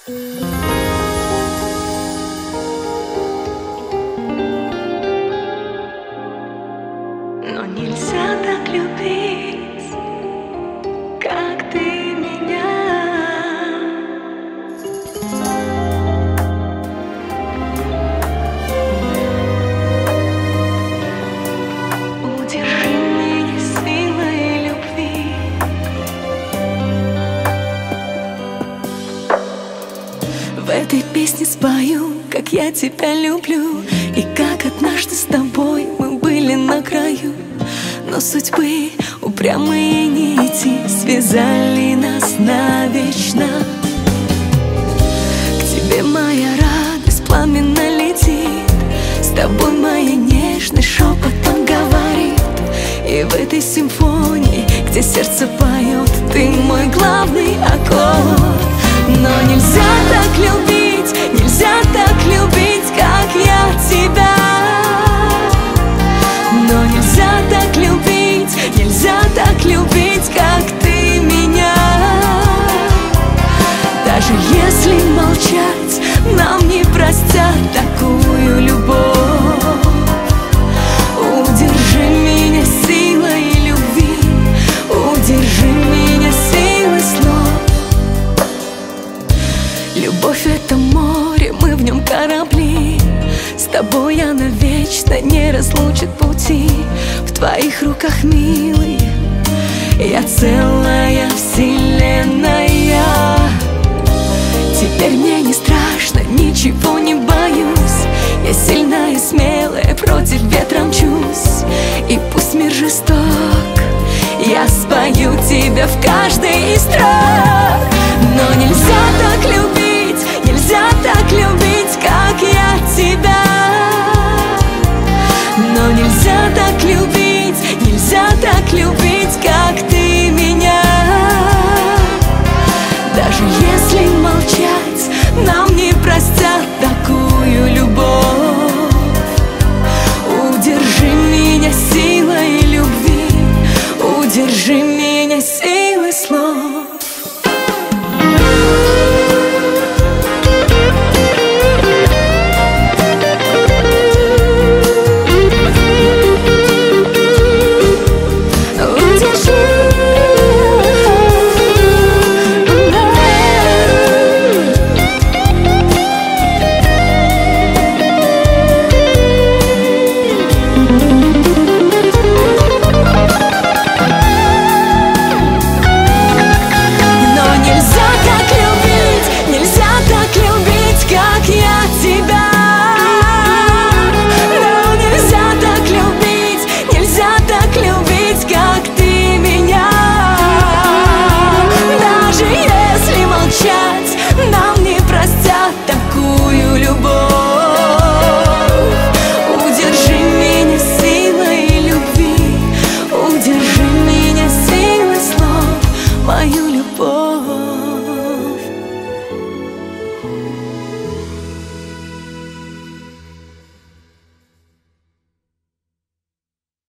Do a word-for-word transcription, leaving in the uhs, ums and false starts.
Но нельзя так любить, как ты меня. Удержи меня силой любви. В этой песне спою, как я тебя люблю, и как однажды с тобой мы были на краю. Но судьбы упрямые нити связали нас навечно. К тебе моя радость пламенно летит, с тобой моя нежность шепотом говорит. И в этой симфонии, где сердце поет, ты мой главный аккорд. Но нельзя так любить, нельзя так любить, как я тебя. Но нельзя так любить, нельзя так любить, как ты меня. Даже если молчать, нам не простят такую любовь. Удержи меня силой любви, удержи меня силой слов. Любовь — это море, мы в нем корабли. С тобой я навечно не разлучит пути. В твоих руках, милый, я целая вселенная. Теперь мне не страшно, ничего не боюсь. Я сильная и смелая, против ветра мчусь. И пусть мир жесток, я спою тебя в каждой из строк. Но нельзя так любить, нельзя так любить, как я тебя. Но нельзя так любить, нельзя так любить, как ты меня. Даже если молчать, нам не простят